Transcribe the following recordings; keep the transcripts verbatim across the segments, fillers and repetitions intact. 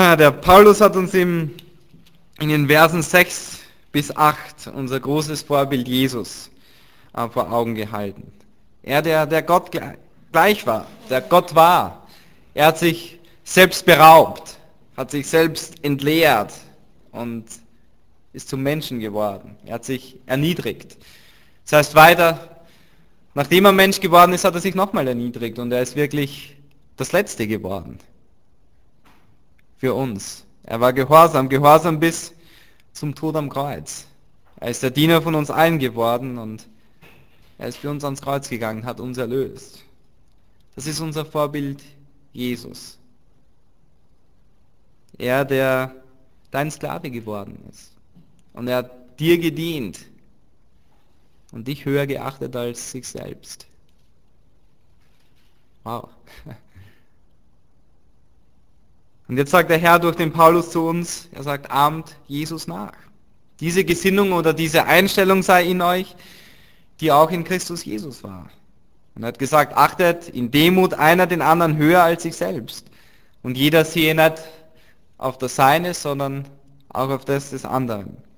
Der Paulus hat uns im, in den Versen sechs bis acht unser großes Vorbild Jesus äh, vor Augen gehalten. Er, der, der Gott gleich war, der Gott war. Er hat sich selbst beraubt, hat sich selbst entleert und ist zum Menschen geworden. Er hat sich erniedrigt. Das heißt weiter, nachdem er Mensch geworden ist, hat er sich nochmal erniedrigt und er ist wirklich das Letzte geworden. Für uns. Er war gehorsam, gehorsam bis zum Tod am Kreuz. Er ist der Diener von uns allen geworden und er ist für uns ans Kreuz gegangen, hat uns erlöst. Das ist unser Vorbild Jesus. Er, der dein Sklave geworden ist. Und er hat dir gedient und dich höher geachtet als sich selbst. Wow. Und jetzt sagt der Herr durch den Paulus zu uns, er sagt, ahmt Jesus nach. Diese Gesinnung oder diese Einstellung sei in euch, die auch in Christus Jesus war. Und er hat gesagt, achtet in Demut einer den anderen höher als sich selbst. Und jeder sehe nicht auf das Seine, sondern auch auf das des anderen. Und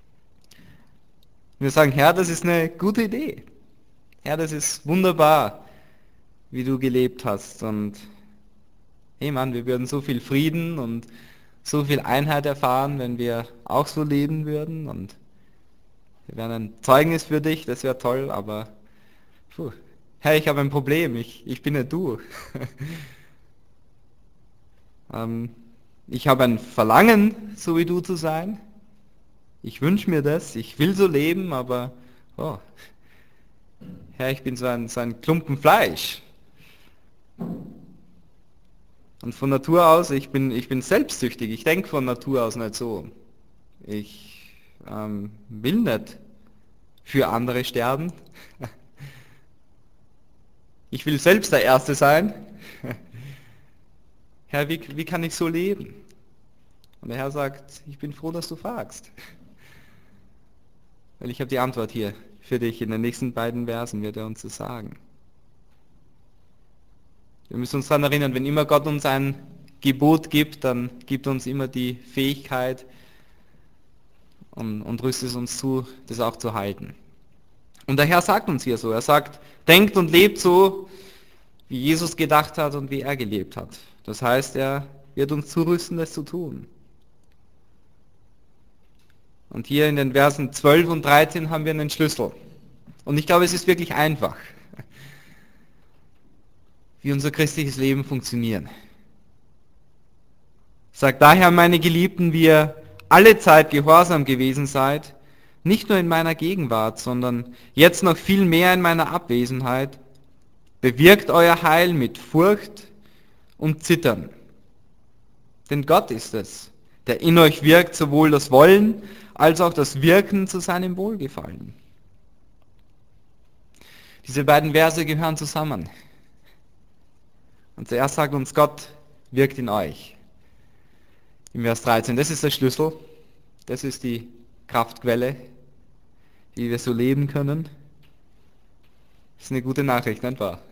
wir sagen, Herr, das ist eine gute Idee. Herr, das ist wunderbar, wie du gelebt hast. Und hey Mann, wir würden so viel Frieden und so viel Einheit erfahren, wenn wir auch so leben würden. Und wir wären ein Zeugnis für dich, das wäre toll, aber puh, Herr, ich habe ein Problem, ich, ich bin nicht du. ähm, ich habe ein Verlangen, so wie du zu sein. Ich wünsche mir das, ich will so leben, aber oh, Herr, ich bin so ein, so ein Klumpen Fleisch. Und von Natur aus, ich bin, ich bin selbstsüchtig, ich denke von Natur aus nicht so. Ich ähm, will nicht für andere sterben. Ich will selbst der Erste sein. Herr, wie, wie kann ich so leben? Und der Herr sagt, ich bin froh, dass du fragst. Weil ich habe die Antwort hier für dich. In den nächsten beiden Versen wird er uns das sagen. Wir müssen uns daran erinnern, wenn immer Gott uns ein Gebot gibt, dann gibt er uns immer die Fähigkeit und, und rüstet es uns zu, das auch zu halten. Und der Herr sagt uns hier so, er sagt, denkt und lebt so, wie Jesus gedacht hat und wie er gelebt hat. Das heißt, er wird uns zurüsten, das zu tun. Und hier in den Versen zwölf und dreizehn haben wir einen Schlüssel. Und ich glaube, es ist wirklich einfach, wie unser christliches Leben funktioniert. Sagt daher, meine Geliebten, wie ihr alle Zeit gehorsam gewesen seid, nicht nur in meiner Gegenwart, sondern jetzt noch viel mehr in meiner Abwesenheit, bewirkt euer Heil mit Furcht und Zittern. Denn Gott ist es, der in euch wirkt, sowohl das Wollen als auch das Wirken zu seinem Wohlgefallen. Diese beiden Verse gehören zusammen. Und zuerst sagt uns, Gott wirkt in euch. Im Vers dreizehn, das ist der Schlüssel, das ist die Kraftquelle, wie wir so leben können. Das ist eine gute Nachricht, nicht wahr?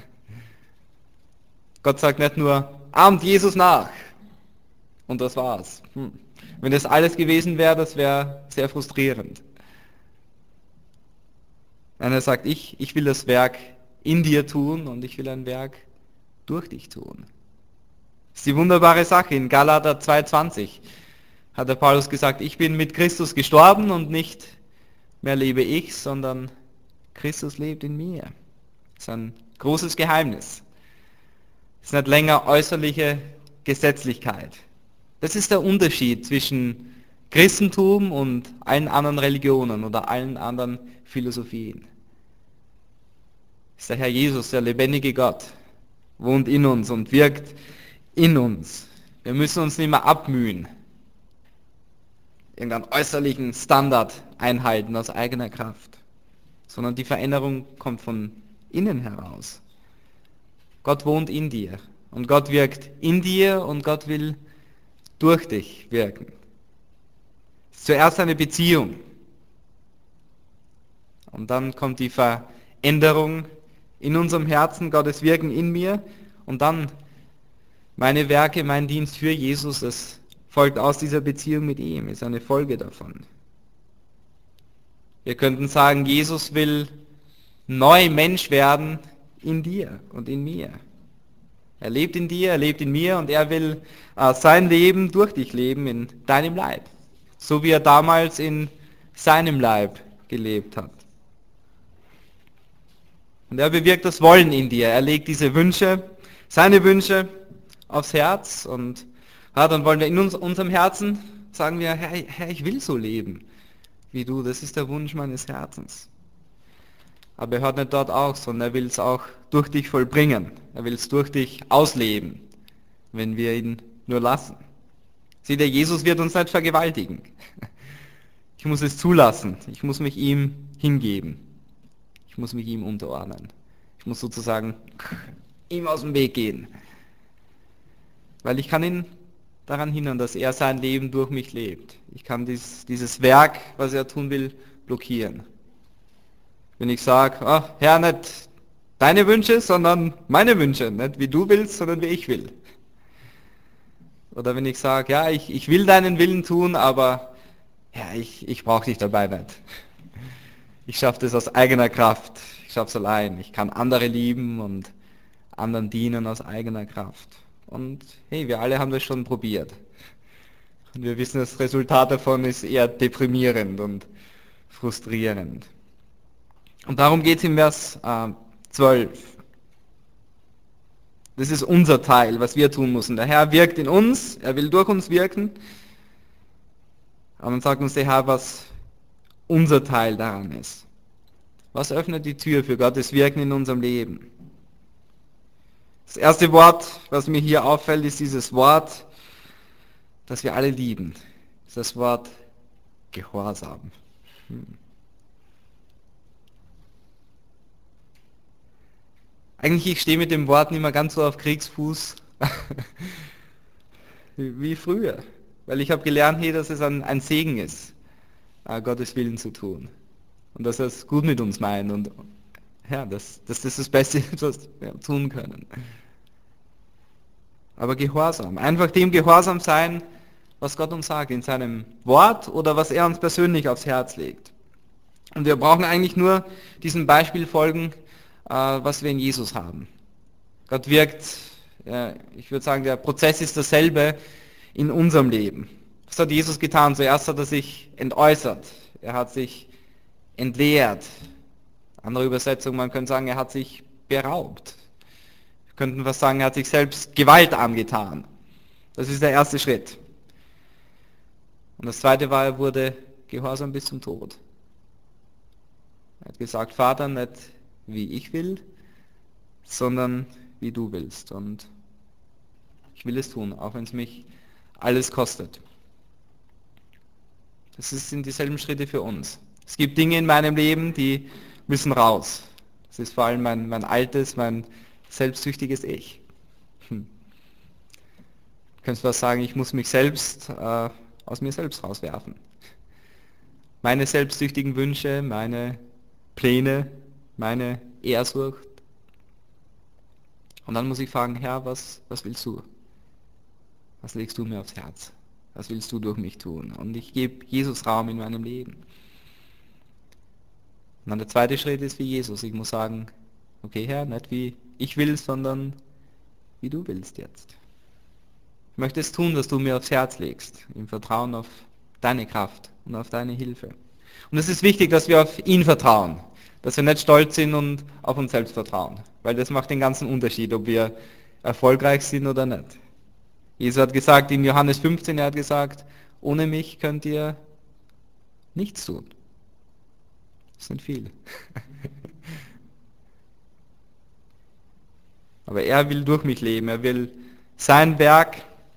Gott sagt nicht nur, ahmt Jesus nach. Und das war's. Hm. Wenn das alles gewesen wäre, das wäre sehr frustrierend. Nein, er sagt, ich, ich will das Werk in dir tun und ich will ein Werk durch dich tun. Das ist die wunderbare Sache. In Galater zwei zwanzig hat der Paulus gesagt, ich bin mit Christus gestorben und nicht mehr lebe ich, sondern Christus lebt in mir. Das ist ein großes Geheimnis. Es ist nicht länger äußerliche Gesetzlichkeit. Das ist der Unterschied zwischen Christentum und allen anderen Religionen oder allen anderen Philosophien. Das ist der Herr Jesus, der lebendige Gott, wohnt in uns und wirkt in uns. Wir müssen uns nicht mehr abmühen, irgendeinen äußerlichen Standard einhalten aus eigener Kraft, sondern die Veränderung kommt von innen heraus. Gott wohnt in dir und Gott wirkt in dir und Gott will durch dich wirken. Es ist zuerst eine Beziehung und dann kommt die Veränderung in unserem Herzen, Gottes Wirken in mir und dann Meine Werke, mein Dienst für Jesus, das folgt aus dieser Beziehung mit ihm, ist eine Folge davon. Wir könnten sagen, Jesus will neu Mensch werden in dir und in mir. Er lebt in dir, er lebt in mir und er will äh, sein Leben durch dich leben in deinem Leib. So wie er damals in seinem Leib gelebt hat. Und er bewirkt das Wollen in dir. Er legt diese Wünsche, seine Wünsche aufs Herz und ja, dann wollen wir in uns, unserem Herzen, sagen wir, Herr, Herr, ich will so leben wie du. Das ist der Wunsch meines Herzens. Aber er hört nicht dort auf, sondern er will es auch durch dich vollbringen. Er will es durch dich ausleben, wenn wir ihn nur lassen. Seht ihr, Jesus wird uns nicht vergewaltigen. Ich muss es zulassen. Ich muss mich ihm hingeben. Ich muss mich ihm unterordnen. Ich muss sozusagen ihm aus dem Weg gehen. Weil ich kann ihn daran hindern, dass er sein Leben durch mich lebt. Ich kann dies, dieses Werk, was er tun will, blockieren. Wenn ich sage, oh, Herr, nicht deine Wünsche, sondern meine Wünsche. Nicht wie du willst, sondern wie ich will. Oder wenn ich sage, ja, ich, ich will deinen Willen tun, aber ja, ich, ich brauche dich dabei nicht. Ich schaffe das aus eigener Kraft. Ich schaffe es allein. Ich kann andere lieben und anderen dienen aus eigener Kraft. Und hey, wir alle haben das schon probiert. Und wir wissen, das Resultat davon ist eher deprimierend und frustrierend. Und darum geht es im Vers äh, zwölf. Das ist unser Teil, was wir tun müssen. Der Herr wirkt in uns, er will durch uns wirken. Aber dann sagt uns der Herr, was unser Teil daran ist. Was öffnet die Tür für Gottes Wirken in unserem Leben? Das erste Wort, was mir hier auffällt, ist dieses Wort, das wir alle lieben. Das ist das Wort Gehorsam. Hm. Eigentlich, ich stehe mit dem Wort nicht mehr ganz so auf Kriegsfuß wie früher. Weil ich habe gelernt, hey, dass es ein, ein Segen ist, Gottes Willen zu tun. Und dass er es gut mit uns meint. Und ja, dass, dass das das Beste ist, was wir tun können. Aber Gehorsam. Einfach dem Gehorsam sein, was Gott uns sagt, in seinem Wort oder was er uns persönlich aufs Herz legt. Und wir brauchen eigentlich nur diesem Beispiel folgen, was wir in Jesus haben. Gott wirkt, ich würde sagen, der Prozess ist dasselbe in unserem Leben. Was hat Jesus getan? Zuerst hat er sich entäußert, er hat sich entleert. Andere Übersetzung, man könnte sagen, er hat sich beraubt. Wir könnten fast sagen, er hat sich selbst Gewalt angetan. Das ist der erste Schritt. Und das zweite war, er wurde gehorsam bis zum Tod. Er hat gesagt, Vater, nicht wie ich will, sondern wie du willst. Und ich will es tun, auch wenn es mich alles kostet. Das sind dieselben Schritte für uns. Es gibt Dinge in meinem Leben, die müssen raus. Das ist vor allem mein, mein altes, mein selbstsüchtiges Ich. Hm. Du könntest was sagen, ich muss mich selbst äh, aus mir selbst rauswerfen. Meine selbstsüchtigen Wünsche, meine Pläne, meine Ehrsucht. Und dann muss ich fragen, Herr, was, was willst du? Was legst du mir aufs Herz? Was willst du durch mich tun? Und ich gebe Jesus Raum in meinem Leben. Und dann der zweite Schritt ist wie Jesus. Ich muss sagen, okay Herr, nicht wie ich will, sondern wie du willst jetzt. Ich möchte es tun, was du mir aufs Herz legst, im Vertrauen auf deine Kraft und auf deine Hilfe. Und es ist wichtig, dass wir auf ihn vertrauen, dass wir nicht stolz sind und auf uns selbst vertrauen, weil das macht den ganzen Unterschied, ob wir erfolgreich sind oder nicht. Jesus hat gesagt in Johannes fünfzehn, er hat gesagt, ohne mich könnt ihr nichts tun. Das sind viele. Aber er will durch mich leben, er will sein Werk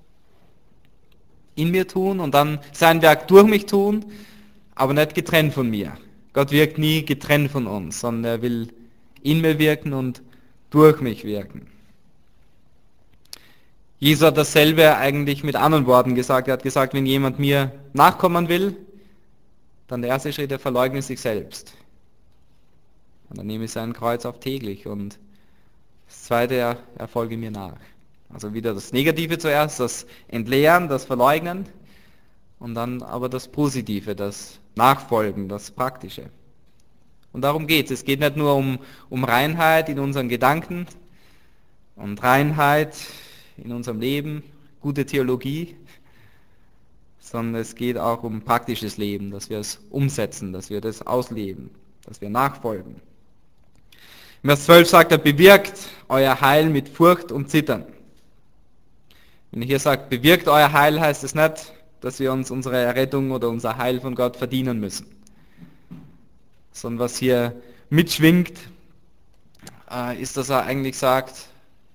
in mir tun und dann sein Werk durch mich tun, aber nicht getrennt von mir. Gott wirkt nie getrennt von uns, sondern er will in mir wirken und durch mich wirken. Jesus hat dasselbe eigentlich mit anderen Worten gesagt. Er hat gesagt, wenn jemand mir nachkommen will, dann der erste Schritt, er verleugne sich selbst. Und dann nehme ich sein Kreuz auf täglich und das zweite, er, er folge mir nach. Also wieder das Negative zuerst, das Entleeren, das Verleugnen und dann aber das Positive, das Nachfolgen, das Praktische. Und darum geht es. Es geht nicht nur um, um Reinheit in unseren Gedanken und Reinheit in unserem Leben, gute Theologie, sondern es geht auch um praktisches Leben, dass wir es umsetzen, dass wir das ausleben, dass wir nachfolgen. Im Vers zwölf sagt er, bewirkt euer Heil mit Furcht und Zittern. Wenn er hier sagt, bewirkt euer Heil, heißt es nicht, dass wir uns unsere Errettung oder unser Heil von Gott verdienen müssen. Sondern was hier mitschwingt, äh, ist, dass er eigentlich sagt,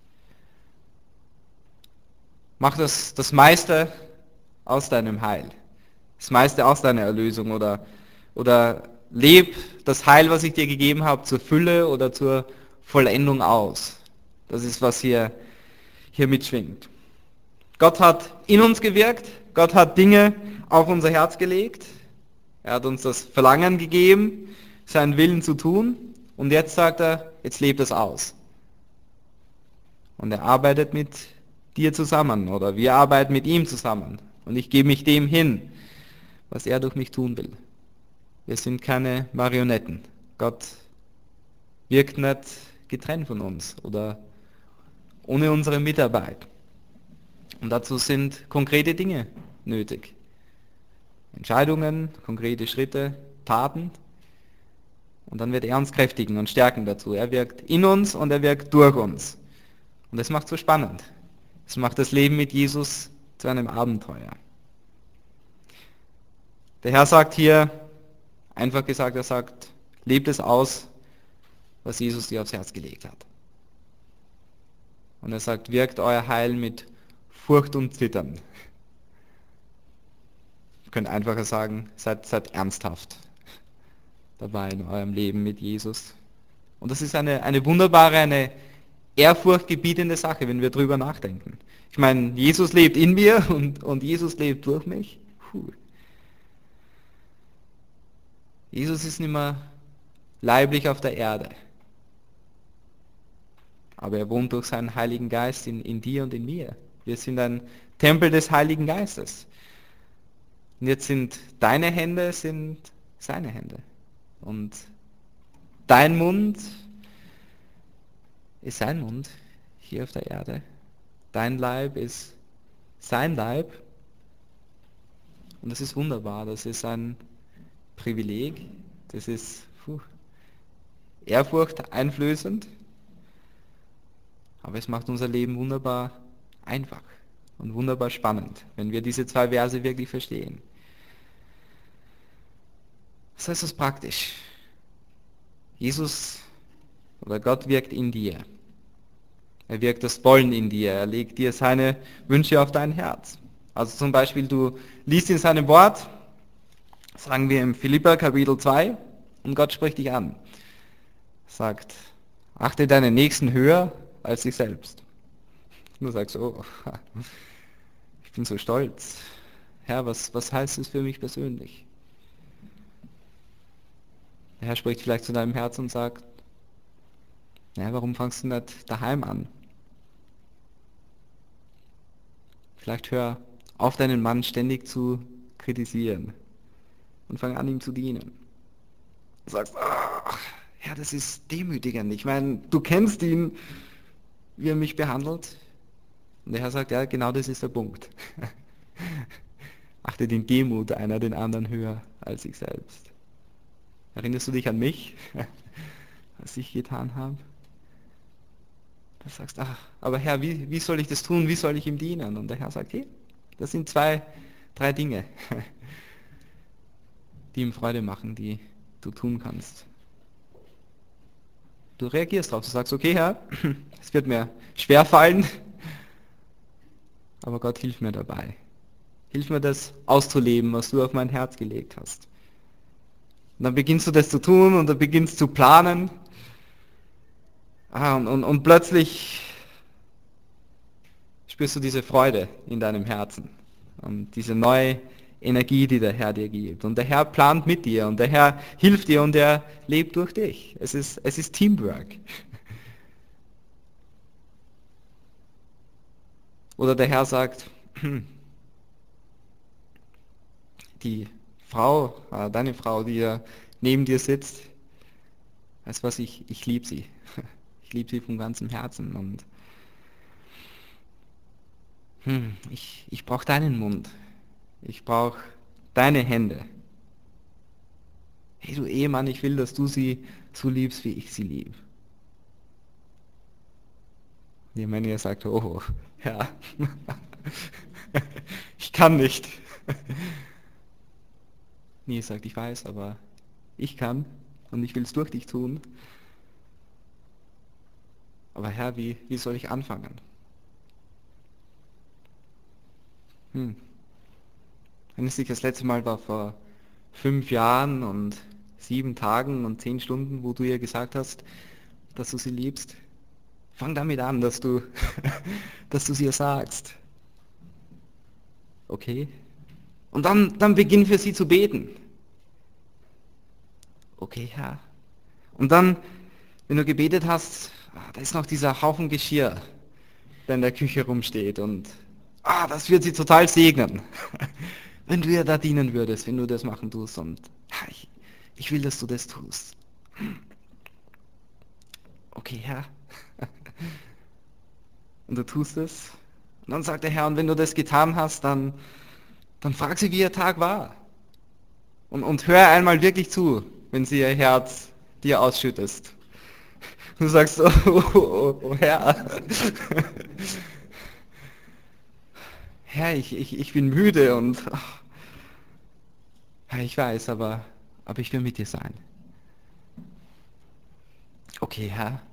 mach das, das meiste aus deinem Heil, das meiste aus deiner Erlösung oder, oder leb das Heil, was ich dir gegeben habe, zur Fülle oder zur Vollendung aus. Das ist, was hier, hier mitschwingt. Gott hat in uns gewirkt, Gott hat Dinge auf unser Herz gelegt, er hat uns das Verlangen gegeben, seinen Willen zu tun und jetzt sagt er, jetzt lebt es aus. Und er arbeitet mit dir zusammen oder wir arbeiten mit ihm zusammen und ich gebe mich dem hin, was er durch mich tun will. Wir sind keine Marionetten. Gott wirkt nicht getrennt von uns oder ohne unsere Mitarbeit. Und dazu sind konkrete Dinge nötig. Entscheidungen, konkrete Schritte, Taten. Und dann wird er uns kräftigen und stärken dazu. Er wirkt in uns und er wirkt durch uns. Und das macht so spannend. Das macht das Leben mit Jesus zu einem Abenteuer. Der Herr sagt hier, einfach gesagt, er sagt, lebt es aus, was Jesus dir aufs Herz gelegt hat. Und er sagt, wirkt euer Heil mit Furcht und Zittern. Ihr könnt einfacher sagen, seid, seid ernsthaft dabei in eurem Leben mit Jesus. Und das ist eine, eine wunderbare, eine ehrfurchtgebietende Sache, wenn wir drüber nachdenken. Ich meine, Jesus lebt in mir und, und Jesus lebt durch mich. Puh. Jesus ist nicht mehr leiblich auf der Erde. Aber er wohnt durch seinen Heiligen Geist in, in dir und in mir. Wir sind ein Tempel des Heiligen Geistes. Und jetzt sind deine Hände sind seine Hände. Und dein Mund ist sein Mund hier auf der Erde. Dein Leib ist sein Leib. Und das ist wunderbar. Das ist ein Privileg. Das ist puh, Ehrfurcht einflößend. Aber es macht unser Leben wunderbar einfach und wunderbar spannend, wenn wir diese zwei Verse wirklich verstehen. Was heißt das praktisch? Jesus oder Gott wirkt in dir. Er wirkt das Wollen in dir. Er legt dir seine Wünsche auf dein Herz. Also zum Beispiel, du liest in seinem Wort, sagen wir im Philipper Kapitel zwei, und Gott spricht dich an. Sagt, achte deinen Nächsten höher als dich selbst. Du sagst, oh, ich bin so stolz. Herr, was, was heißt es für mich persönlich? Der Herr spricht vielleicht zu deinem Herz und sagt, ja, warum fangst du nicht daheim an? Vielleicht hör auf, deinen Mann ständig zu kritisieren und fang an, ihm zu dienen. Du sagst, ach, ja, das ist demütigend. Ich meine, du kennst ihn, wie er mich behandelt. Und der Herr sagt, ja, genau das ist der Punkt. Achte den Demut einer den anderen höher als ich selbst. Erinnerst du dich an mich, was ich getan habe? Du sagst, ach, aber Herr, wie, wie soll ich das tun? Wie soll ich ihm dienen? Und der Herr sagt, hey, das sind zwei, drei Dinge, die ihm Freude machen, die du tun kannst. Du reagierst darauf, du sagst, okay Herr, es wird mir schwer fallen, aber Gott hilf mir dabei. Hilf mir das auszuleben, was du auf mein Herz gelegt hast. Und dann beginnst du das zu tun und dann beginnst du zu planen. Ah, und, und, und plötzlich spürst du diese Freude in deinem Herzen und diese neue Energie, die der Herr dir gibt. Und der Herr plant mit dir und der Herr hilft dir und er lebt durch dich. Es ist, es ist Teamwork. Oder der Herr sagt, die Frau, äh, deine Frau, die ja neben dir sitzt, weißt du was, ich, ich liebe sie. Ich liebe sie von ganzem Herzen und hm, ich, ich brauche deinen Mund. Ich brauche deine Hände. Hey du Ehemann, ich will, dass du sie so liebst, wie ich sie liebe. Die Männer sagt, oh, ja, ich kann nicht. Nee, sagt, ich weiß, aber ich kann und ich will es durch dich tun. Aber Herr, wie, wie soll ich anfangen? Hm. Wenn es nicht das letzte Mal war vor fünf Jahren und sieben Tagen und zehn Stunden, wo du ihr gesagt hast, dass du sie liebst, fang damit an, dass du, dass du es ihr sagst. Okay? Und dann, dann beginn für sie zu beten. Okay, Herr. Und dann, wenn du gebetet hast, ah, da ist noch dieser Haufen Geschirr, der in der Küche rumsteht und ah, das wird sie total segnen, wenn du ihr da dienen würdest, wenn du das machen tust und ah, ich, ich will, dass du das tust. Okay, Herr. Und du tust es. Und dann sagt der Herr, und wenn du das getan hast, dann, dann frag sie, wie ihr Tag war. Und, und hör einmal wirklich zu, wenn sie ihr Herz dir ausschüttest. Du sagst, oh, oh, oh, oh Herr, Herr, ich, ich, ich bin müde und ach, ja, ich weiß, aber, aber ich will mit dir sein. Okay, Herr.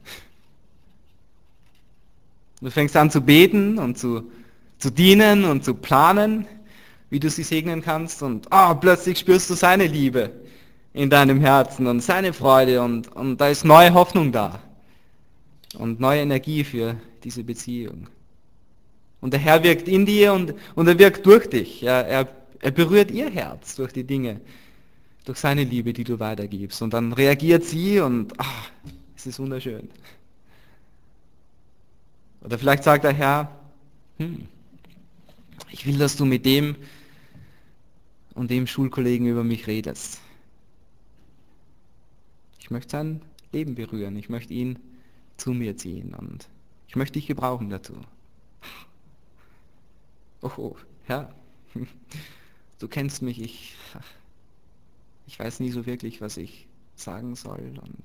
Du fängst an zu beten und zu, zu dienen und zu planen, wie du sie segnen kannst und ah, plötzlich spürst du seine Liebe in deinem Herzen und seine Freude und, und da ist neue Hoffnung da und neue Energie für diese Beziehung. Und der Herr wirkt in dir und, und er wirkt durch dich. Er, er, er berührt ihr Herz durch die Dinge, durch seine Liebe, die du weitergibst. Und dann reagiert sie und ach, es ist wunderschön. Oder vielleicht sagt der Herr, hm, ich will, dass du mit dem und dem Schulkollegen über mich redest. Ich möchte sein Leben berühren. Ich möchte ihn zu mir ziehen und ich möchte dich gebrauchen dazu. Oh, oh Herr, du kennst mich, ich, ich weiß nie so wirklich, was ich sagen soll und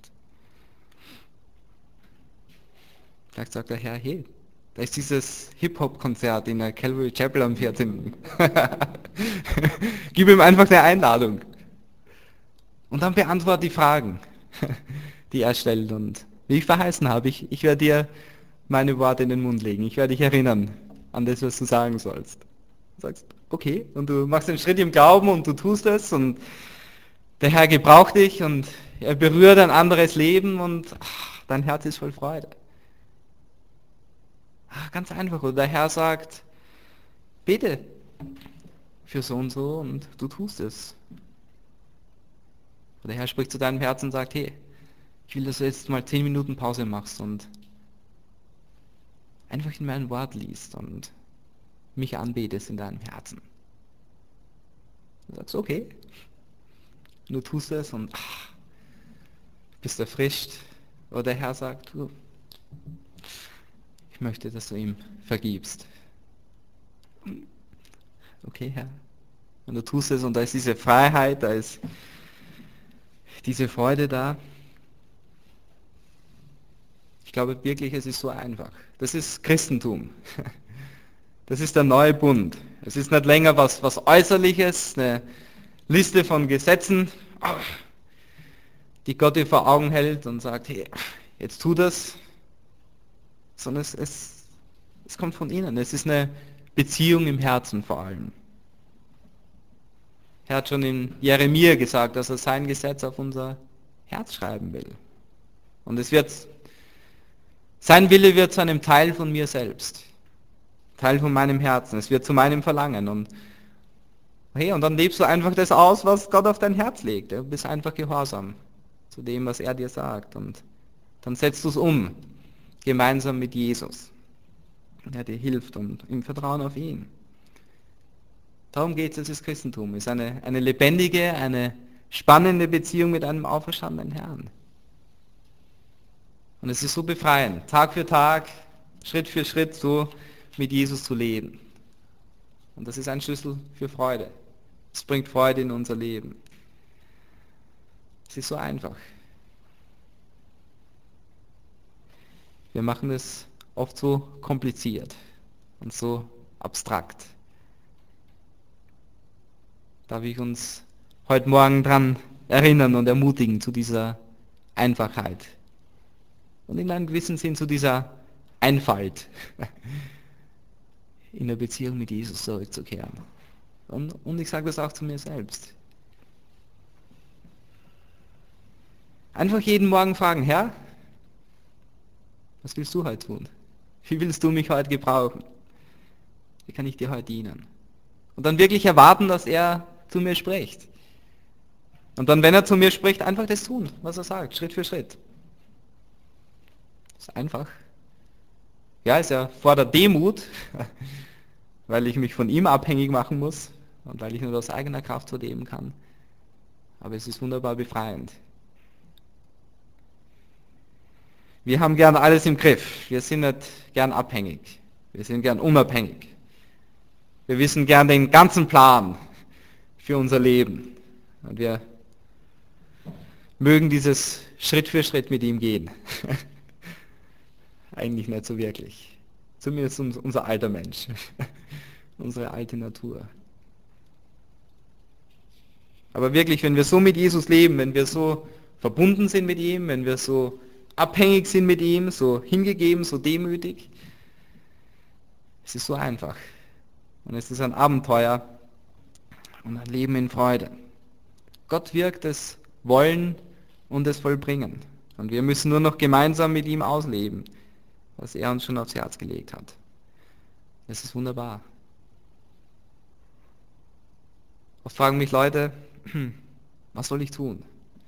vielleicht sagt der Herr, hey, da ist dieses Hip-Hop-Konzert in der Calvary Chapel am vierzehnten Gib ihm einfach eine Einladung. Und dann beantworte die Fragen, die er stellt. Und wie ich verheißen habe, ich, ich werde dir meine Worte in den Mund legen. Ich werde dich erinnern an das, was du sagen sollst. Du sagst, okay, und du machst einen Schritt im Glauben und du tust es und der Herr gebraucht dich und er berührt ein anderes Leben und ach, dein Herz ist voll Freude. Ach, ganz einfach. Und der Herr sagt, bete für so und so und du tust es. Und der Herr spricht zu deinem Herzen und sagt, hey, ich will, dass du jetzt mal zehn Minuten Pause machst und einfach in mein Wort liest und mich anbetest in deinem Herzen. Du sagst, okay. Und du tust es und ach, bist erfrischt. Oder der Herr sagt, du, ich möchte, dass du ihm vergibst. Okay, Herr. Und du tust es und da ist diese Freiheit, da ist diese Freude da. Ich glaube wirklich, es ist so einfach. Das ist Christentum. Das ist der neue Bund. Es ist nicht länger was, was Äußerliches, eine Liste von Gesetzen, die Gott dir vor Augen hält und sagt, hey, jetzt tu das, sondern es, es, es kommt von innen. Es ist eine Beziehung im Herzen vor allem. Er hat schon in Jeremia gesagt, dass er sein Gesetz auf unser Herz schreiben will. Und es wird, sein Wille wird zu einem Teil von mir selbst. Teil von meinem Herzen. Es wird zu meinem Verlangen. Und, hey, und dann lebst du einfach das aus, was Gott auf dein Herz legt. Du bist einfach gehorsam zu dem, was er dir sagt. Und dann setzt du es um, gemeinsam mit Jesus. der dir hilft und im Vertrauen auf ihn. Darum geht es, das Christentum. Es ist eine, eine lebendige, eine spannende Beziehung mit einem auferstandenen Herrn. Und es ist so befreiend, Tag für Tag, Schritt für Schritt so mit Jesus zu leben. Und das ist ein Schlüssel für Freude. Es bringt Freude in unser Leben. Es ist so einfach. Wir machen es oft so kompliziert und so abstrakt. Darf ich uns heute Morgen daran erinnern und ermutigen zu dieser Einfachheit und in einem gewissen Sinn zu dieser Einfalt in der Beziehung mit Jesus zurückzukehren. Und, und ich sage das auch zu mir selbst. Einfach jeden Morgen fragen, Herr, was willst du heute tun? Wie willst du mich heute gebrauchen? Wie kann ich dir heute dienen? Und dann wirklich erwarten, dass er zu mir spricht. Und dann, wenn er zu mir spricht, einfach das tun, was er sagt, Schritt für Schritt. Das ist einfach. Ja, es erfordert Demut, weil ich mich von ihm abhängig machen muss und weil ich nur aus eigener Kraft so leben kann. Aber es ist wunderbar befreiend. Wir haben gern alles im Griff. Wir sind nicht gern abhängig. Wir sind gern unabhängig. Wir wissen gern den ganzen Plan für unser Leben. Und wir mögen dieses Schritt für Schritt mit ihm gehen. Eigentlich nicht so wirklich. Zumindest unser alter Mensch. Unsere alte Natur. Aber wirklich, wenn wir so mit Jesus leben, wenn wir so verbunden sind mit ihm, wenn wir so abhängig sind mit ihm, so hingegeben, so demütig, es ist so einfach. Und es ist ein Abenteuer und ein Leben in Freude. Gott wirkt das Wollen und das Vollbringen. Und wir müssen nur noch gemeinsam mit ihm ausleben, was er uns schon aufs Herz gelegt hat. Es ist wunderbar. Oft fragen mich Leute, was soll ich tun?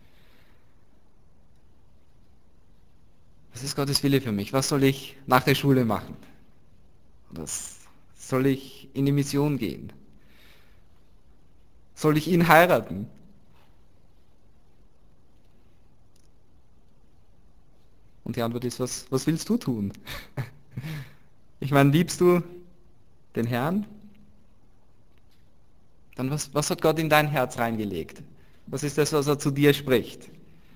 Was ist Gottes Wille für mich? Was soll ich nach der Schule machen? Was soll ich in die Mission gehen? Soll ich ihn heiraten? Und die Antwort ist, was, was willst du tun? Ich meine, liebst du den Herrn? Dann was, was hat Gott in dein Herz reingelegt? Was ist das, was er zu dir spricht?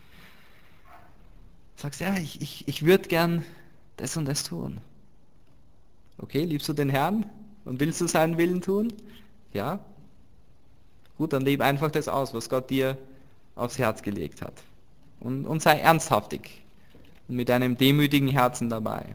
Sagst, ja, ich, ich, ich würde gern das und das tun. Okay, liebst du den Herrn und willst du seinen Willen tun? Ja. Gut, dann lebe einfach das aus, was Gott dir aufs Herz gelegt hat. Und, und sei ernsthaftig und mit einem demütigen Herzen dabei.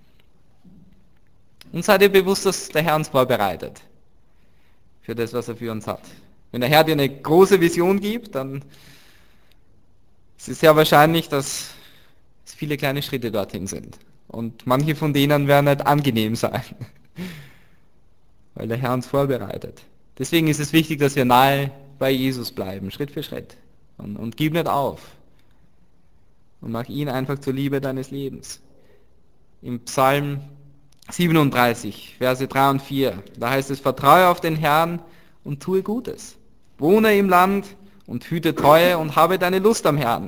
Und sei dir bewusst, dass der Herr uns vorbereitet für das, was er für uns hat. Wenn der Herr dir eine große Vision gibt, dann ist es sehr wahrscheinlich, dass es viele kleine Schritte dorthin sind. Und manche von denen werden nicht angenehm sein, weil der Herr uns vorbereitet. Deswegen ist es wichtig, dass wir nahe bei Jesus bleiben, Schritt für Schritt. Und, und gib nicht auf. Und mach ihn einfach zur Liebe deines Lebens. Im Psalm siebenunddreißig, Verse drei und vier, da heißt es, vertraue auf den Herrn und tue Gutes. Wohne im Land und hüte Treue und habe deine Lust am Herrn.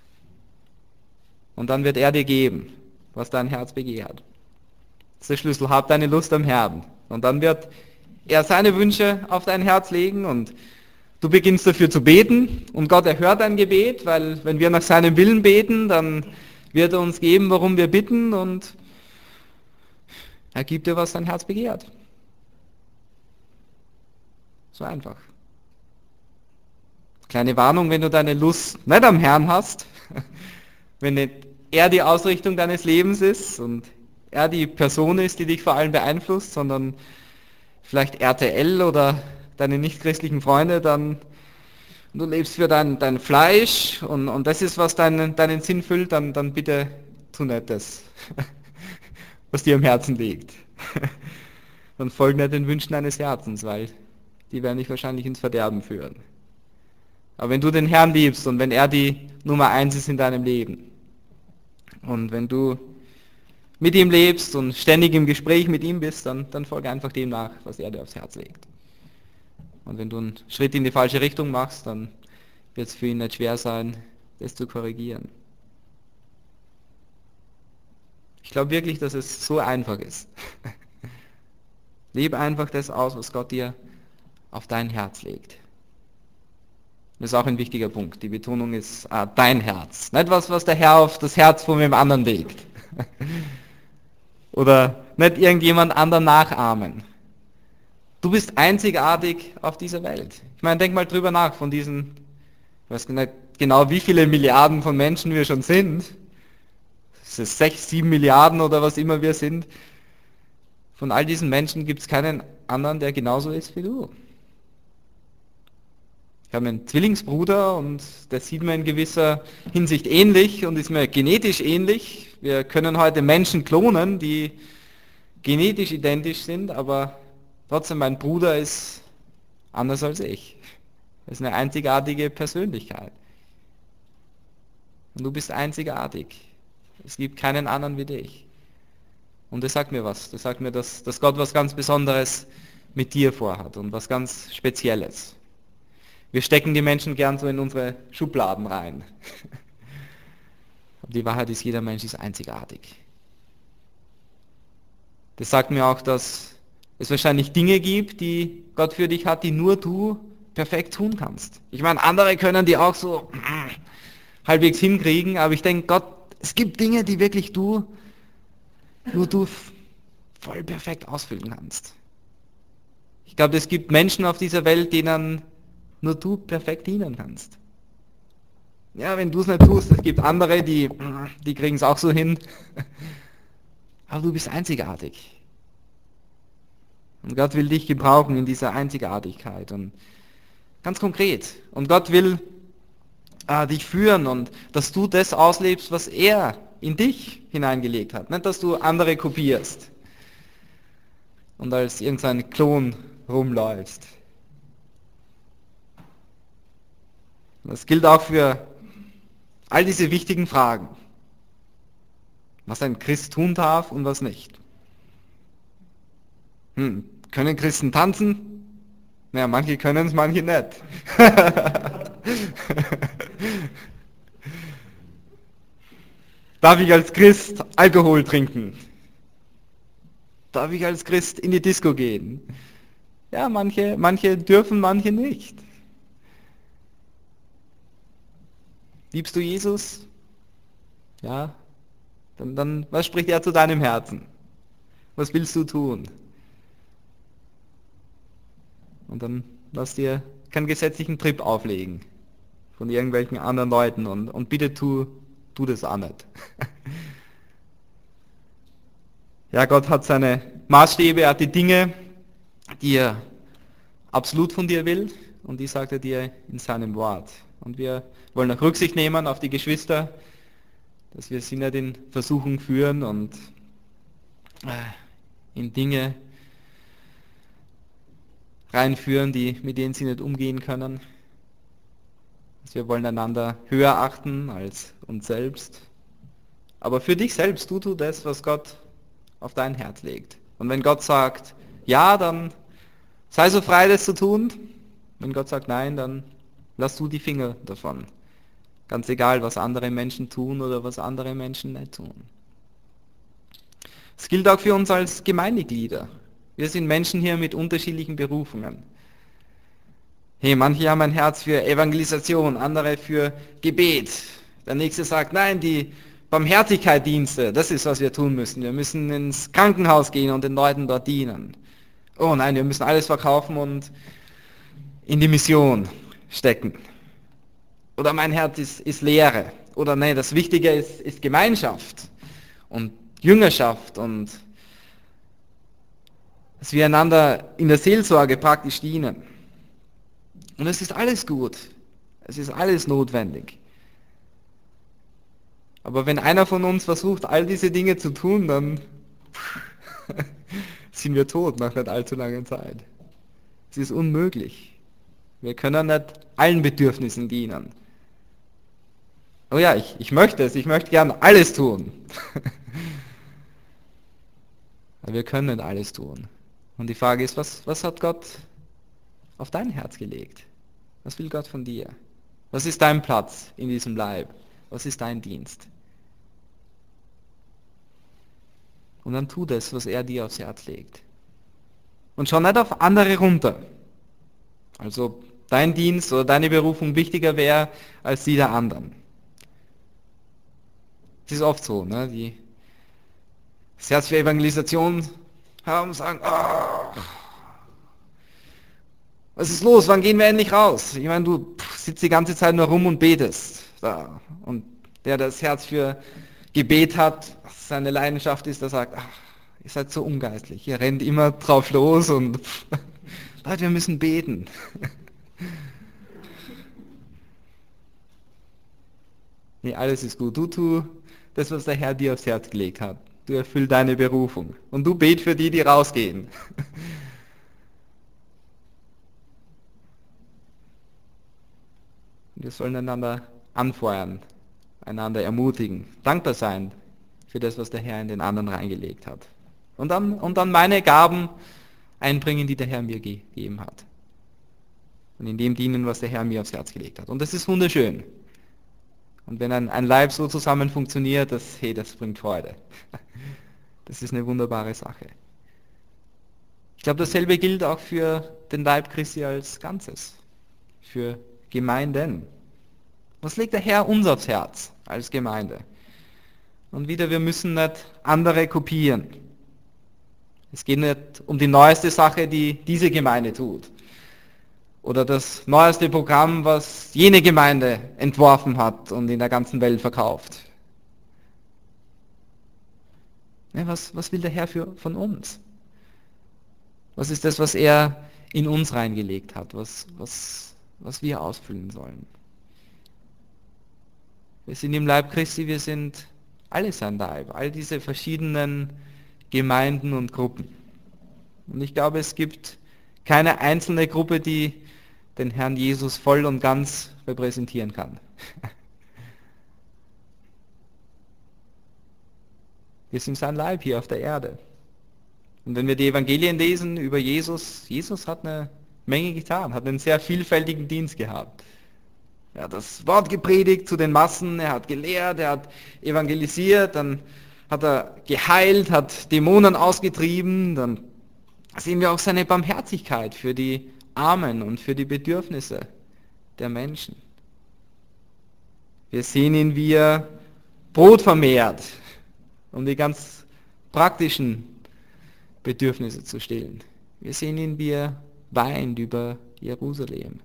Und dann wird er dir geben, was dein Herz begehrt. Das ist der Schlüssel, hab deine Lust am Herrn. Und dann wird er seine Wünsche auf dein Herz legen und du beginnst dafür zu beten und Gott erhört dein Gebet, weil wenn wir nach seinem Willen beten, dann wird er uns geben, worum wir bitten und er gibt dir, was dein Herz begehrt. So einfach. Kleine Warnung, wenn du deine Lust nicht am Herrn hast, wenn nicht er die Ausrichtung deines Lebens ist und er die Person ist, die dich vor allem beeinflusst, sondern vielleicht R T L oder deine nichtchristlichen Freunde, dann du lebst für dein, dein Fleisch und, und das ist, was deinen, deinen Sinn füllt, dann, dann bitte tu nicht das, was dir am Herzen liegt. Dann folg nicht den Wünschen deines Herzens, weil die werden dich wahrscheinlich ins Verderben führen. Aber wenn du den Herrn liebst und wenn er die Nummer eins ist in deinem Leben und wenn du mit ihm lebst und ständig im Gespräch mit ihm bist, dann, dann folge einfach dem nach, was er dir aufs Herz legt. Und wenn du einen Schritt in die falsche Richtung machst, dann wird es für ihn nicht schwer sein, das zu korrigieren. Ich glaube wirklich, dass es so einfach ist. Lebe einfach das aus, was Gott dir auf dein Herz legt. Das ist auch ein wichtiger Punkt. Die Betonung ist äh, dein Herz. Nicht was, was der Herr auf das Herz von wem anderen legt. Oder nicht irgendjemand anderen nachahmen. Du bist einzigartig auf dieser Welt. Ich meine, denk mal drüber nach, von diesen, ich weiß nicht genau, wie viele Milliarden von Menschen wir schon sind. Es ist sechs, sieben Milliarden oder was immer wir sind. Von all diesen Menschen gibt es keinen anderen, der genauso ist wie du. Ich habe einen Zwillingsbruder und der sieht mir in gewisser Hinsicht ähnlich und ist mir genetisch ähnlich. Wir können heute Menschen klonen, die genetisch identisch sind, aber trotzdem mein Bruder ist anders als ich. Er ist eine einzigartige Persönlichkeit. Und du bist einzigartig. Es gibt keinen anderen wie dich. Und das sagt mir was. Das sagt mir, dass, dass Gott was ganz Besonderes mit dir vorhat und was ganz Spezielles. Wir stecken die Menschen gern so in unsere Schubladen rein. Aber die Wahrheit ist, jeder Mensch ist einzigartig. Das sagt mir auch, dass es wahrscheinlich Dinge gibt, die Gott für dich hat, die nur du perfekt tun kannst. Ich meine, andere können die auch so halbwegs hinkriegen, aber ich denke, Gott, es gibt Dinge, die wirklich du, nur du voll perfekt ausfüllen kannst. Ich glaube, es gibt Menschen auf dieser Welt, denen nur du perfekt dienen kannst. Ja, wenn du es nicht tust, es gibt andere, die, die kriegen es auch so hin. Aber du bist einzigartig. Und Gott will dich gebrauchen in dieser Einzigartigkeit. Und ganz konkret. Und Gott will äh, dich führen und dass du das auslebst, was er in dich hineingelegt hat. Nicht, dass du andere kopierst und als irgendein Klon rumläufst. Das gilt auch für all diese wichtigen Fragen. Was ein Christ tun darf und was nicht. Hm, können Christen tanzen? Naja, manche können es, manche nicht. Darf ich als Christ Alkohol trinken? Darf ich als Christ in die Disco gehen? Ja, manche, manche dürfen, manche nicht. Liebst du Jesus? Ja. Dann, dann, was spricht er zu deinem Herzen? Was willst du tun? Und dann lass dir keinen gesetzlichen Trip auflegen von irgendwelchen anderen Leuten und, und bitte tu, tu das auch nicht. Ja, Gott hat seine Maßstäbe, er hat die Dinge, die er absolut von dir will und die sagt er dir in seinem Wort. Und wir wollen auch Rücksicht nehmen auf die Geschwister, dass wir sie nicht in Versuchung führen und in Dinge reinführen, die, mit denen sie nicht umgehen können. Dass wir wollen einander höher achten als uns selbst. Aber für dich selbst, du tu das, was Gott auf dein Herz legt. Und wenn Gott sagt, ja, dann sei so frei, das zu tun. Wenn Gott sagt nein, dann lass du die Finger davon. Ganz egal, was andere Menschen tun oder was andere Menschen nicht tun. Es gilt auch für uns als Gemeindeglieder. Wir sind Menschen hier mit unterschiedlichen Berufungen. Hey, manche haben ein Herz für Evangelisation, andere für Gebet. Der nächste sagt, nein, die Barmherzigkeitsdienste, das ist, was wir tun müssen. Wir müssen ins Krankenhaus gehen und den Leuten dort dienen. Oh nein, wir müssen alles verkaufen und in die Mission stecken. Oder mein Herz ist, ist Lehre. Oder nein, das Wichtige ist, ist Gemeinschaft und Jüngerschaft und dass wir einander in der Seelsorge praktisch dienen. Und es ist alles gut. Es ist alles notwendig. Aber wenn einer von uns versucht, all diese Dinge zu tun, dann sind wir tot nach nicht allzu langer Zeit. Es ist unmöglich. Wir können nicht allen Bedürfnissen dienen. Oh ja, ich, ich möchte es. Ich möchte gern alles tun. Aber wir können nicht alles tun. Und die Frage ist, was, was hat Gott auf dein Herz gelegt? Was will Gott von dir? Was ist dein Platz in diesem Leib? Was ist dein Dienst? Und dann tu das, was er dir aufs Herz legt. Und schau nicht auf andere runter. Also dein Dienst oder deine Berufung wichtiger wäre als die der anderen. Es ist oft so, ne? Die das Herz für Evangelisation haben und sagen, oh, was ist los, wann gehen wir endlich raus? Ich meine, du sitzt die ganze Zeit nur rum und betest. Da. Und der, der das Herz für Gebet hat, was seine Leidenschaft ist, der sagt, ach, ihr seid so ungeistlich, ihr rennt immer drauf los und Leute, wir müssen beten. Nee, alles ist gut. Du tu das, was der Herr dir aufs Herz gelegt hat. Du erfüll deine Berufung. Und du bet für die, die rausgehen. Wir sollen einander anfeuern, einander ermutigen, dankbar sein für das, was der Herr in den anderen reingelegt hat. Und dann, und dann meine Gaben einbringen, die der Herr mir gegeben hat. Und in dem dienen, was der Herr mir aufs Herz gelegt hat. Und das ist wunderschön. Und wenn ein, ein Leib so zusammen funktioniert, das, hey, das bringt Freude. Das ist eine wunderbare Sache. Ich glaube, dasselbe gilt auch für den Leib Christi als Ganzes. Für Gemeinden. Was legt der Herr uns aufs Herz als Gemeinde? Und wieder, wir müssen nicht andere kopieren. Es geht nicht um die neueste Sache, die diese Gemeinde tut. Oder das neueste Programm, was jene Gemeinde entworfen hat und in der ganzen Welt verkauft. Ja, was, was will der Herr für, von uns? Was ist das, was er in uns reingelegt hat, was, was, was wir ausfüllen sollen? Wir sind im Leib Christi, wir sind alle sein Leib, all diese verschiedenen Gemeinden und Gruppen. Und ich glaube, es gibt keine einzelne Gruppe, die den Herrn Jesus voll und ganz repräsentieren kann. Wir sind sein Leib hier auf der Erde. Und wenn wir die Evangelien lesen über Jesus, Jesus hat eine Menge getan, hat einen sehr vielfältigen Dienst gehabt. Er hat das Wort gepredigt zu den Massen, er hat gelehrt, er hat evangelisiert, dann hat er geheilt, hat Dämonen ausgetrieben, dann sehen wir auch seine Barmherzigkeit für die Armen und für die Bedürfnisse der Menschen. Wir sehen ihn, wie er Brot vermehrt, um die ganz praktischen Bedürfnisse zu stillen. Wir sehen ihn, wie er weint über Jerusalem.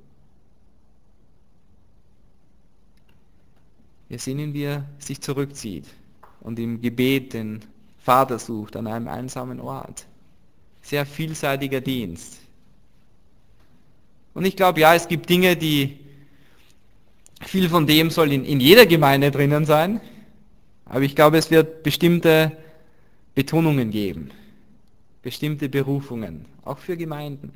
Wir sehen ihn, wie er sich zurückzieht und im Gebet den Vater sucht an einem einsamen Ort. Sehr vielseitiger Dienst. Und ich glaube, ja, es gibt Dinge, die, viel von dem soll in, in jeder Gemeinde drinnen sein, aber ich glaube, es wird bestimmte Betonungen geben, bestimmte Berufungen, auch für Gemeinden.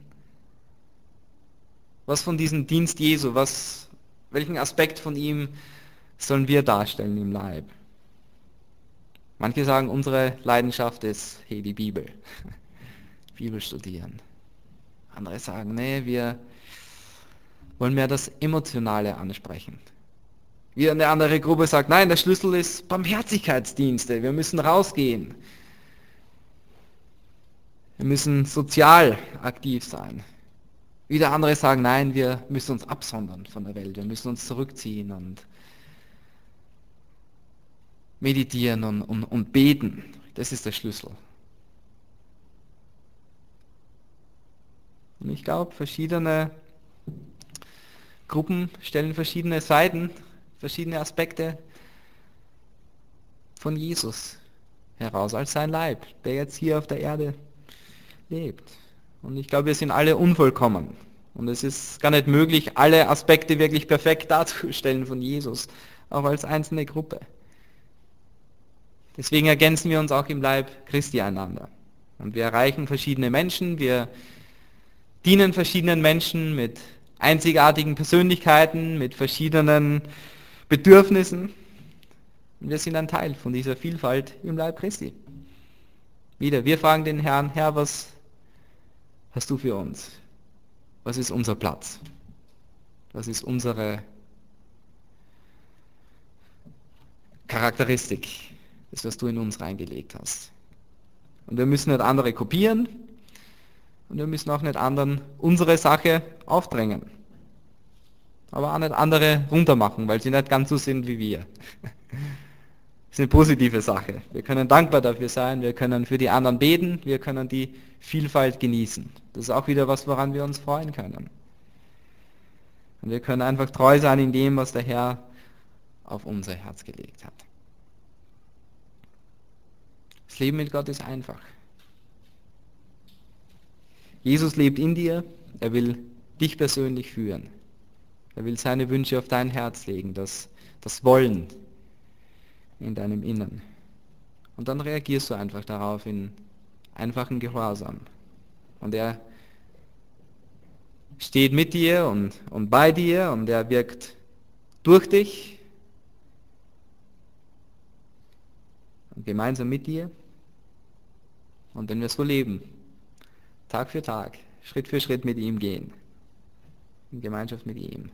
Was von diesem Dienst Jesu, was, welchen Aspekt von ihm sollen wir darstellen im Leib? Manche sagen, unsere Leidenschaft ist, hey, die Bibel, Bibel studieren. Andere sagen, nee, wir wollen mehr das Emotionale ansprechen. Wieder eine andere Gruppe sagt, nein, der Schlüssel ist Barmherzigkeitsdienste, wir müssen rausgehen. Wir müssen sozial aktiv sein. Wieder andere sagen, nein, wir müssen uns absondern von der Welt, wir müssen uns zurückziehen und meditieren und, und, und beten. Das ist der Schlüssel. Und ich glaube, verschiedene Gruppen stellen verschiedene Seiten, verschiedene Aspekte von Jesus heraus, als sein Leib, der jetzt hier auf der Erde lebt. Und ich glaube, wir sind alle unvollkommen. Und es ist gar nicht möglich, alle Aspekte wirklich perfekt darzustellen von Jesus, auch als einzelne Gruppe. Deswegen ergänzen wir uns auch im Leib Christi einander. Und wir erreichen verschiedene Menschen, wir dienen verschiedenen Menschen mit einzigartigen Persönlichkeiten, mit verschiedenen Bedürfnissen. Und wir sind ein Teil von dieser Vielfalt im Leib Christi. Wieder, wir fragen den Herrn, Herr, was hast du für uns? Was ist unser Platz? Was ist unsere Charakteristik? Das, was du in uns reingelegt hast. Und wir müssen nicht andere kopieren und wir müssen auch nicht anderen unsere Sache aufdrängen. Aber auch nicht andere runtermachen, weil sie nicht ganz so sind wie wir. Das ist eine positive Sache. Wir können dankbar dafür sein, wir können für die anderen beten, wir können die Vielfalt genießen. Das ist auch wieder was, woran wir uns freuen können. Und wir können einfach treu sein in dem, was der Herr auf unser Herz gelegt hat. Das Leben mit Gott ist einfach. Jesus lebt in dir, er will dich persönlich führen. Er will seine Wünsche auf dein Herz legen, das, das Wollen in deinem Innern. Und dann reagierst du einfach darauf in einfachen Gehorsam. Und er steht mit dir und, und bei dir und er wirkt durch dich und gemeinsam mit dir. Und wenn wir so leben, Tag für Tag, Schritt für Schritt mit ihm gehen, in Gemeinschaft mit ihm.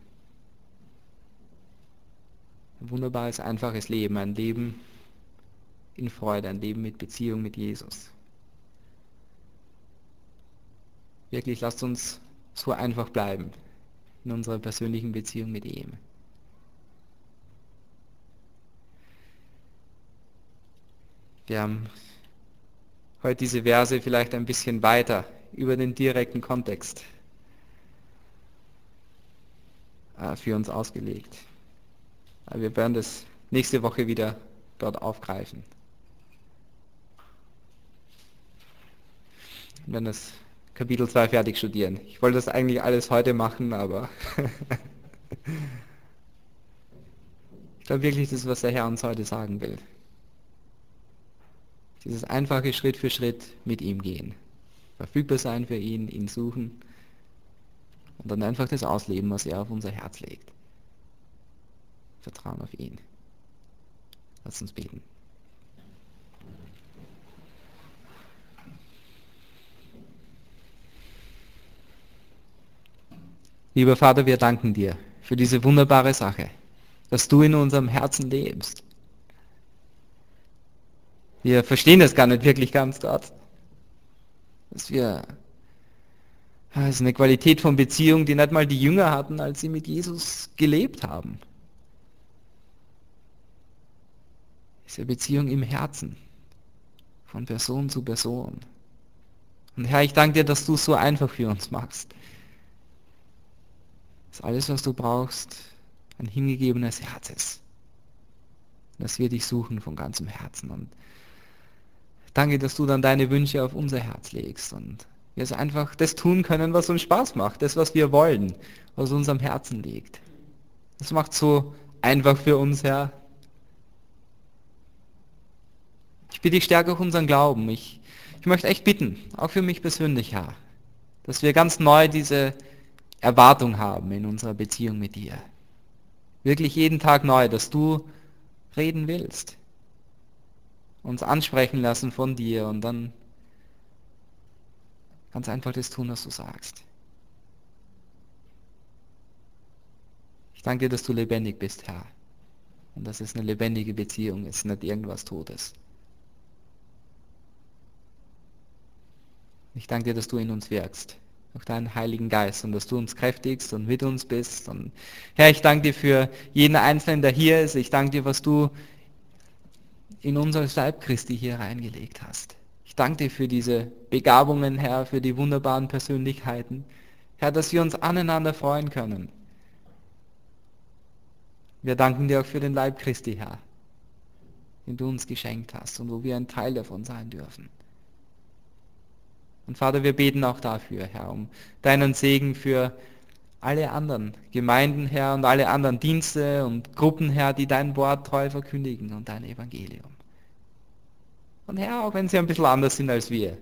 Ein wunderbares, einfaches Leben, ein Leben in Freude, ein Leben mit Beziehung mit Jesus. Wirklich, lasst uns so einfach bleiben in unserer persönlichen Beziehung mit ihm. Wir haben heute diese Verse vielleicht ein bisschen weiter über den direkten Kontext für uns ausgelegt. Aber wir werden das nächste Woche wieder dort aufgreifen. Wir werden das Kapitel zwei fertig studieren. Ich wollte das eigentlich alles heute machen, aber ich glaube wirklich, das ist, was der Herr uns heute sagen will. Dieses einfache Schritt für Schritt mit ihm gehen. Verfügbar sein für ihn, ihn suchen und dann einfach das ausleben, was er auf unser Herz legt. Vertrauen auf ihn. Lass uns beten. Lieber Vater, wir danken dir für diese wunderbare Sache, dass du in unserem Herzen lebst. Wir verstehen das gar nicht wirklich ganz, Gott. Dass wir, es ist eine Qualität von Beziehung, die nicht mal die Jünger hatten, als sie mit Jesus gelebt haben. Diese Beziehung im Herzen, von Person zu Person. Und Herr, ich danke dir, dass du es so einfach für uns machst. Dass alles, was du brauchst, ein hingegebenes Herz ist. Dass wir dich suchen von ganzem Herzen. Und danke, dass du dann deine Wünsche auf unser Herz legst. Und wir es einfach das tun können, was uns Spaß macht. Das, was wir wollen, was unserem Herzen liegt. Das macht so einfach für uns, Herr. Ich bitte dich, stärke auch unseren Glauben. Ich, ich möchte echt bitten, auch für mich persönlich, Herr, dass wir ganz neu diese Erwartung haben in unserer Beziehung mit dir. Wirklich jeden Tag neu, dass du reden willst. Uns ansprechen lassen von dir und dann ganz einfach das tun, was du sagst. Ich danke dir, dass du lebendig bist, Herr. Und dass es eine lebendige Beziehung ist, nicht irgendwas Totes. Ich danke dir, dass du in uns wirkst, durch deinen Heiligen Geist und dass du uns kräftigst und mit uns bist. Und Herr, ich danke dir für jeden Einzelnen, der hier ist. Ich danke dir, was du in unser Leib Christi hier reingelegt hast. Ich danke dir für diese Begabungen, Herr, für die wunderbaren Persönlichkeiten. Herr, dass wir uns aneinander freuen können. Wir danken dir auch für den Leib Christi, Herr, den du uns geschenkt hast und wo wir ein Teil davon sein dürfen. Und Vater, wir beten auch dafür, Herr, um deinen Segen für alle anderen Gemeinden, Herr, und alle anderen Dienste und Gruppen, Herr, die dein Wort treu verkündigen und dein Evangelium. Und Herr, auch wenn sie ein bisschen anders sind als wir.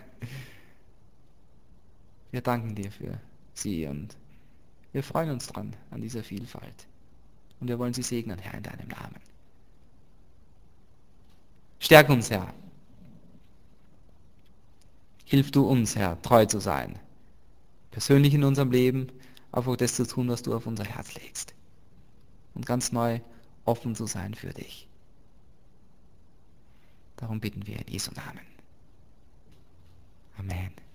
Wir danken dir für sie und wir freuen uns dran an dieser Vielfalt. Und wir wollen sie segnen, Herr, in deinem Namen. Stärk uns, Herr. Hilf du uns, Herr, treu zu sein. Persönlich in unserem Leben, aber auch das zu tun, was du auf unser Herz legst. Und ganz neu offen zu sein für dich. Darum bitten wir in Jesu Namen. Amen.